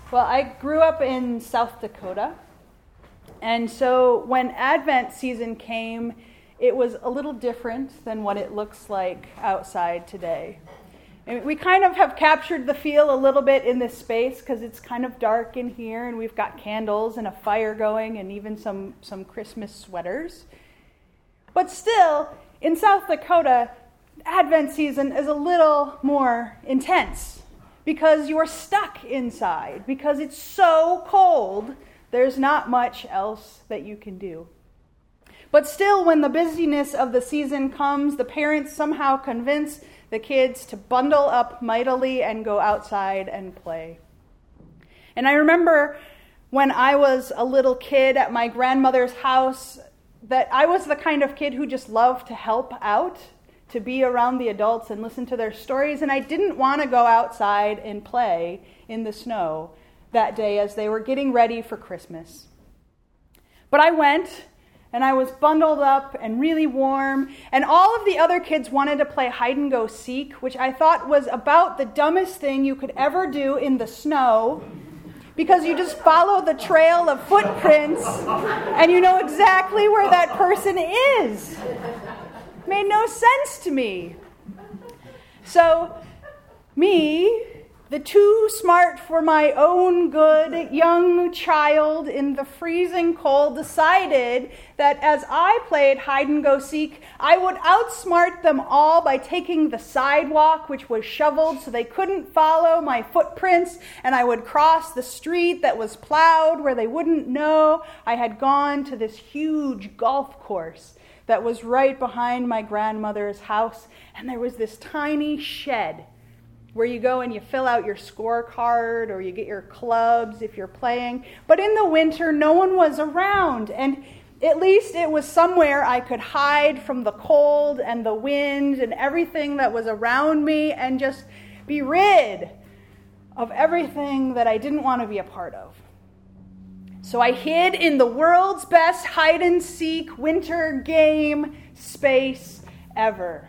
Well, I grew up in South Dakota, and so when Advent season came, it was a little different than what it looks like outside today. And we kind of have captured the feel a little bit in this space because it's kind of dark in here, and we've got candles and a fire going and even some Christmas sweaters. But still, in South Dakota, Advent season is a little more intense because you're stuck inside, because it's so cold, there's not much else that you can do. But still, when the busyness of the season comes, the parents somehow convince the kids to bundle up mightily and go outside and play. And I remember when I was a little kid at my grandmother's house that I was the kind of kid who just loved to help out, to be around the adults and listen to their stories, and I didn't want to go outside and play in the snow that day as they were getting ready for Christmas. But I went, and I was bundled up and really warm, and all of the other kids wanted to play hide and go seek, which I thought was about the dumbest thing you could ever do in the snow, because you just follow the trail of footprints, and you know exactly where that person is. Made no sense to me. So, me, the too smart for my own good young child in the freezing cold, decided that as I played hide and go seek, I would outsmart them all by taking the sidewalk, which was shoveled so they couldn't follow my footprints, and I would cross the street that was plowed where they wouldn't know I had gone to this huge golf course that was right behind my grandmother's house, and there was this tiny shed where you go and you fill out your scorecard or you get your clubs if you're playing. But in the winter, no one was around, and at least it was somewhere I could hide from the cold and the wind and everything that was around me and just be rid of everything that I didn't want to be a part of. So I hid in the world's best hide-and-seek winter game space ever.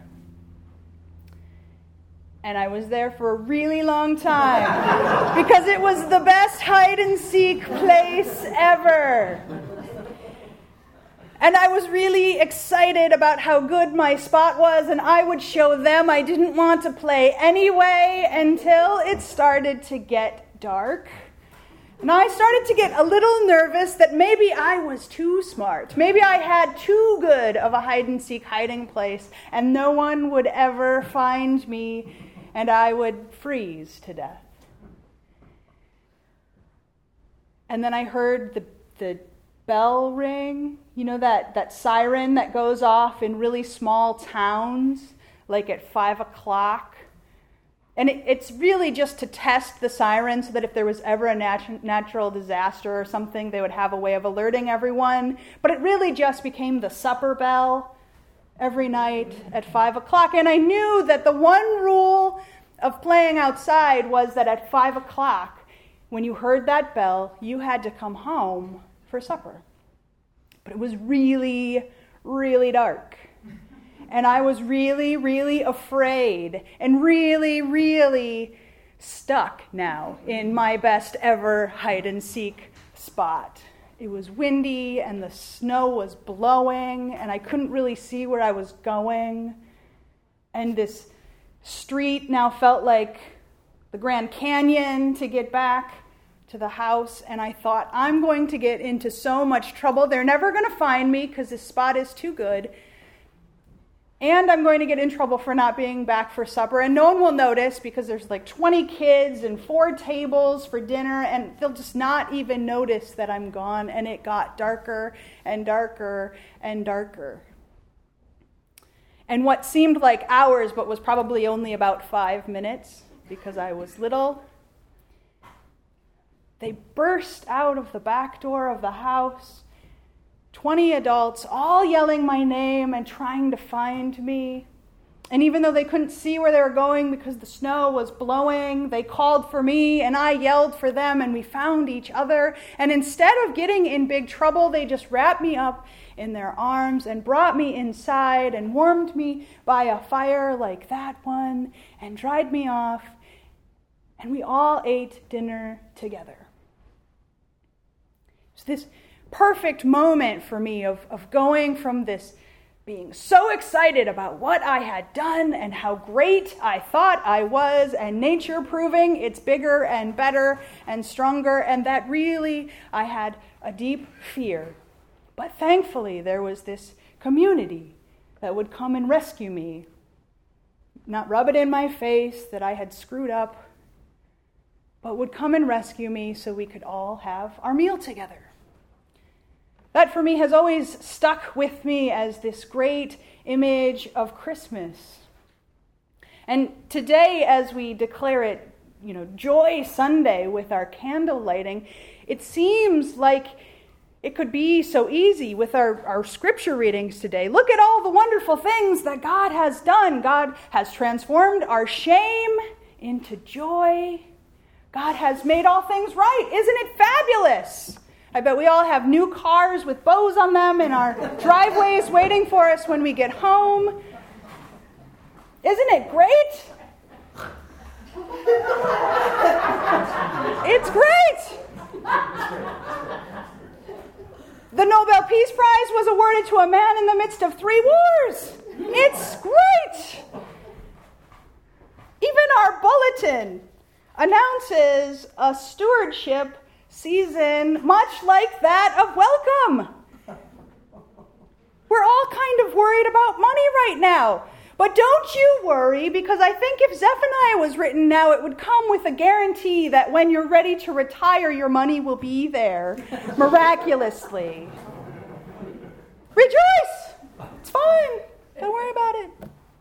And I was there for a really long time because it was the best hide-and-seek place ever. And I was really excited about how good my spot was, and I would show them I didn't want to play anyway until it started to get dark. And I started to get a little nervous that maybe I was too smart. Maybe I had too good of a hide-and-seek hiding place, and no one would ever find me, and I would freeze to death. And then I heard the bell ring, you know, that siren that goes off in really small towns, like at 5 o'clock. And it's really just to test the siren so that if there was ever a natural disaster or something, they would have a way of alerting everyone. But it really just became the supper bell every night at 5 o'clock. And I knew that the one rule of playing outside was that at 5 o'clock, when you heard that bell, you had to come home for supper. But it was really, really dark. And I was really, really afraid and really, really stuck now in my best ever hide-and-seek spot. It was windy and the snow was blowing and I couldn't really see where I was going. And this street now felt like the Grand Canyon to get back to the house. And I thought, I'm going to get into so much trouble. They're never going to find me because this spot is too good. And I'm going to get in trouble for not being back for supper. And no one will notice because there's like 20 kids and 4 tables for dinner. And they'll just not even notice that I'm gone. And it got darker and darker and darker. And what seemed like hours, but was probably only about 5 minutes because I was little, they burst out of the back door of the house. 20 adults, all yelling my name and trying to find me. And even though they couldn't see where they were going because the snow was blowing, they called for me and I yelled for them and we found each other. And instead of getting in big trouble, they just wrapped me up in their arms and brought me inside and warmed me by a fire like that one and dried me off. And we all ate dinner together. It's this perfect moment for me of going from this being so excited about what I had done and how great I thought I was, and nature proving it's bigger and better and stronger, and that really I had a deep fear. But thankfully there was this community that would come and rescue me, not rub it in my face that I had screwed up, but would come and rescue me so we could all have our meal together. That for me has always stuck with me as this great image of Christmas. And today, as we declare it, Joy Sunday with our candle lighting, it seems like it could be so easy with our scripture readings today. Look at all the wonderful things that God has done. God has transformed our shame into joy. God has made all things right. Isn't it fabulous? I bet we all have new cars with bows on them in our driveways waiting for us when we get home. Isn't it great? It's great. The Nobel Peace Prize was awarded to a man in the midst of 3 wars. It's great. Even our bulletin announces a stewardship season much like that of welcome. We're all kind of worried about money right now. But don't you worry, because I think if Zephaniah was written now, it would come with a guarantee that when you're ready to retire, your money will be there miraculously. Rejoice! It's fine. Don't worry about it.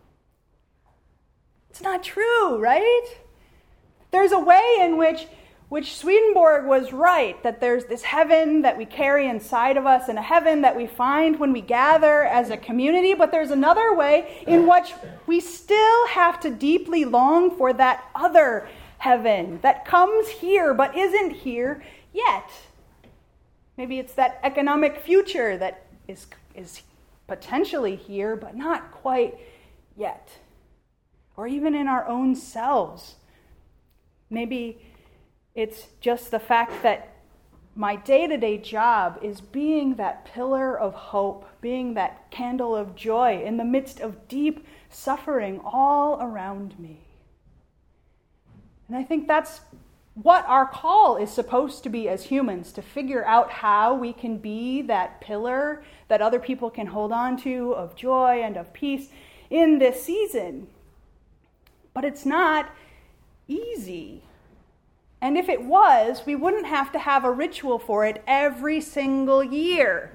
It's not true, right? There's a way in which Swedenborg was right, that there's this heaven that we carry inside of us and a heaven that we find when we gather as a community, but there's another way in which we still have to deeply long for that other heaven that comes here but isn't here yet. Maybe it's that economic future that is potentially here but not quite yet. Or even in our own selves. Maybe it's just the fact that my day-to-day job is being that pillar of hope, being that candle of joy in the midst of deep suffering all around me. And I think that's what our call is supposed to be as humans, to figure out how we can be that pillar that other people can hold on to of joy and of peace in this season. But it's not easy. And if it was, we wouldn't have to have a ritual for it every single year.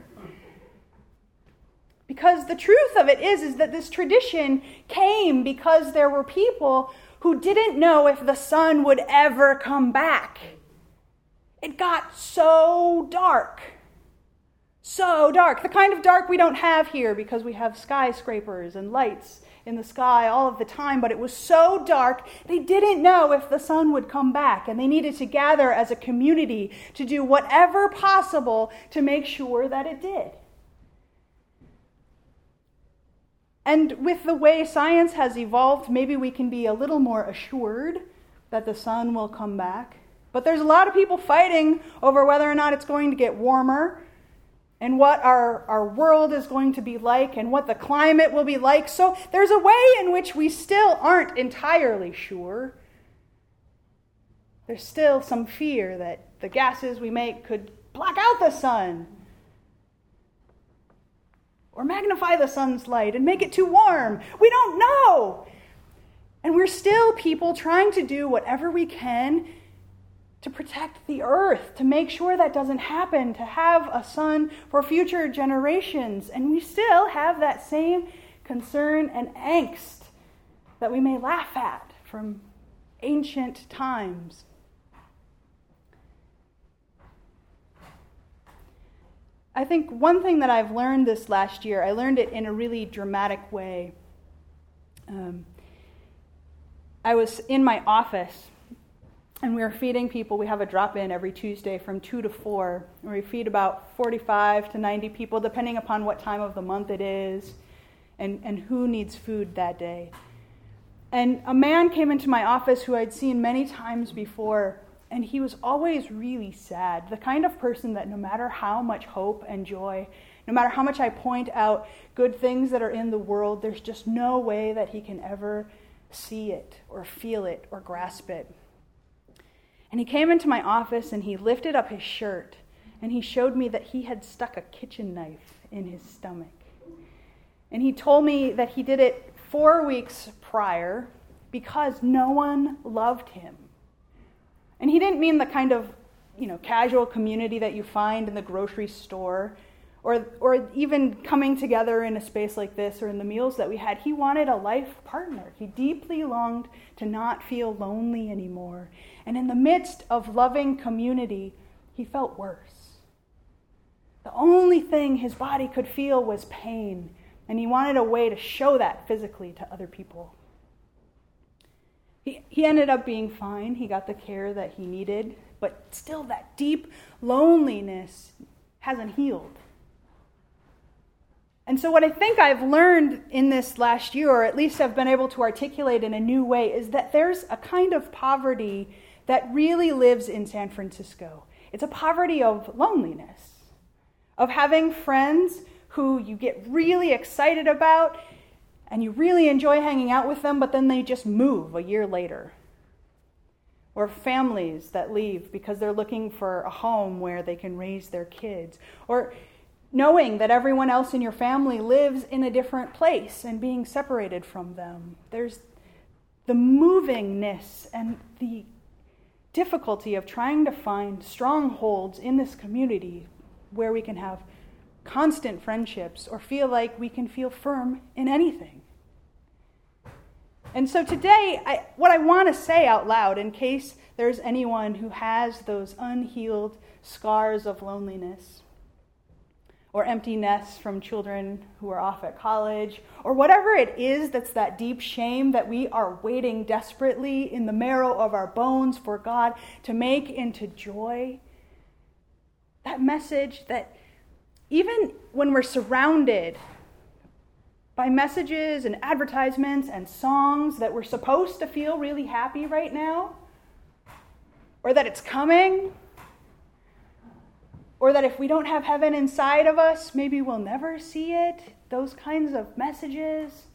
Because the truth of it is that this tradition came because there were people who didn't know if the sun would ever come back. It got so dark. So dark. The kind of dark we don't have here because we have skyscrapers and lights in the sky all of the time, but it was so dark, they didn't know if the sun would come back, and they needed to gather as a community to do whatever possible to make sure that it did. And with the way science has evolved, maybe we can be a little more assured that the sun will come back. But there's a lot of people fighting over whether or not it's going to get warmer, and what our world is going to be like, and what the climate will be like. So there's a way in which we still aren't entirely sure. There's still some fear that the gases we make could block out the sun, or magnify the sun's light and make it too warm. We don't know. And we're still people trying to do whatever we can to protect the earth, to make sure that doesn't happen, to have a sun for future generations. And we still have that same concern and angst that we may laugh at from ancient times. I think one thing that I've learned this last year, I learned it in a really dramatic way. I was in my office, and we were feeding people. We have a drop-in every Tuesday from 2 to 4, where we feed about 45 to 90 people, depending upon what time of the month it is and who needs food that day. And a man came into my office who I'd seen many times before, And he was always really sad, the kind of person that no matter how much hope and joy, no matter how much I point out good things that are in the world, there's just no way that he can ever see it or feel it or grasp it. And he came into my office and he lifted up his shirt and he showed me that he had stuck a kitchen knife in his stomach. And he told me that he did it 4 weeks prior because no one loved him. And he didn't mean the kind of, casual community that you find in the grocery store or even coming together in a space like this or in the meals that we had. He wanted a life partner. He deeply longed to not feel lonely anymore. And in the midst of loving community, he felt worse. The only thing his body could feel was pain, and he wanted a way to show that physically to other people. He ended up being fine. He got the care that he needed, but still that deep loneliness hasn't healed. And so what I think I've learned in this last year, or at least I've been able to articulate in a new way, is that there's a kind of poverty that really lives in San Francisco. It's a poverty of loneliness, of having friends who you get really excited about and you really enjoy hanging out with them, but then they just move a year later. Or families that leave because they're looking for a home where they can raise their kids. Or knowing that everyone else in your family lives in a different place and being separated from them. There's the movingness and the difficulty of trying to find strongholds in this community where we can have constant friendships or feel like we can feel firm in anything. And so today, what I want to say out loud, in case there's anyone who has those unhealed scars of loneliness or empty nests from children who are off at college, or whatever it is that's that deep shame that we are waiting desperately in the marrow of our bones for God to make into joy, that message that even when we're surrounded by messages and advertisements and songs that we're supposed to feel really happy right now, or that it's coming, or that if we don't have heaven inside of us, maybe we'll never see it, those kinds of messages,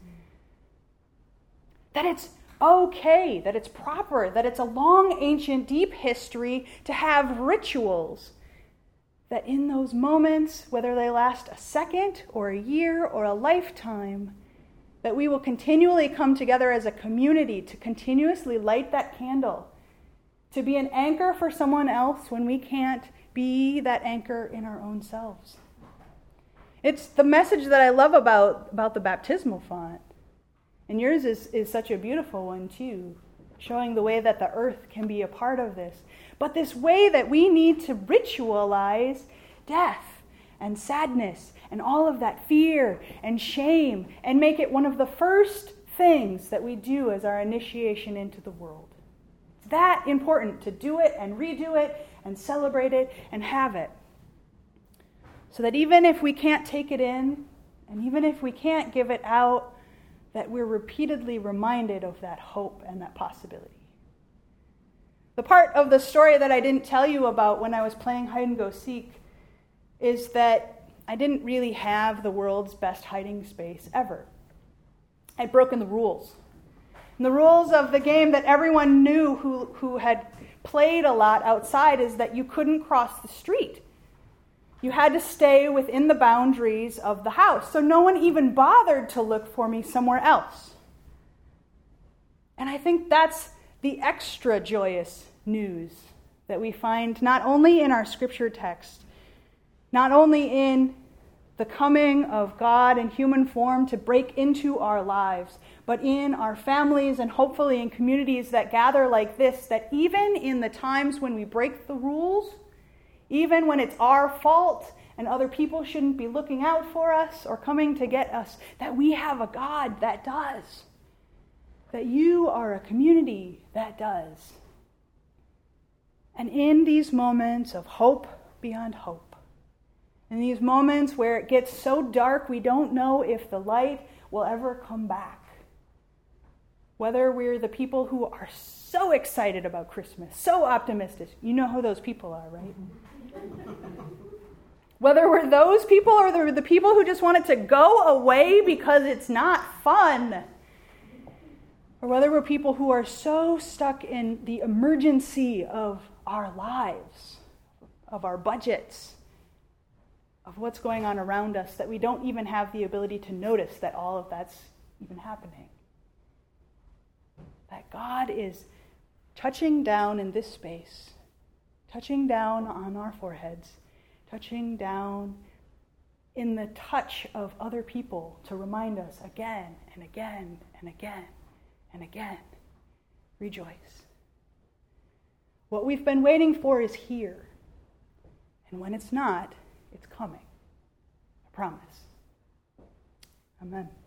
that it's okay, that it's proper, that it's a long, ancient, deep history to have rituals that in those moments, whether they last a second or a year or a lifetime, that we will continually come together as a community to continuously light that candle, to be an anchor for someone else when we can't be that anchor in our own selves. It's the message that I love about the baptismal font. And yours is such a beautiful one too, showing the way that the earth can be a part of this. But this way that we need to ritualize death and sadness and all of that fear and shame and make it one of the first things that we do as our initiation into the world. It's that important to do it and redo it and celebrate it and have it. So that even if we can't take it in and even if we can't give it out, that we're repeatedly reminded of that hope and that possibility. The part of the story that I didn't tell you about when I was playing hide and go seek is that I didn't really have the world's best hiding space ever. I'd broken the rules. And the rules of the game that everyone knew who had played a lot outside is that you couldn't cross the street. You had to stay within the boundaries of the house. So no one even bothered to look for me somewhere else. And I think that's the extra joyous news that we find not only in our scripture text, not only in the coming of God in human form to break into our lives, but in our families and hopefully in communities that gather like this, that even in the times when we break the rules, even when it's our fault and other people shouldn't be looking out for us or coming to get us, that we have a God that does. That you are a community that does. And in these moments of hope beyond hope, in these moments where it gets so dark we don't know if the light will ever come back, whether we're the people who are so excited about Christmas, so optimistic, you know who those people are, right? Whether we're those people or the people who just want it to go away because it's not fun, or whether we're people who are so stuck in the emergency of our lives, of our budgets, of what's going on around us, that we don't even have the ability to notice that all of that's even happening. That God is touching down in this space, touching down on our foreheads, touching down in the touch of other people to remind us again and again and again and again, rejoice. What we've been waiting for is here. And when it's not, it's coming. I promise. Amen.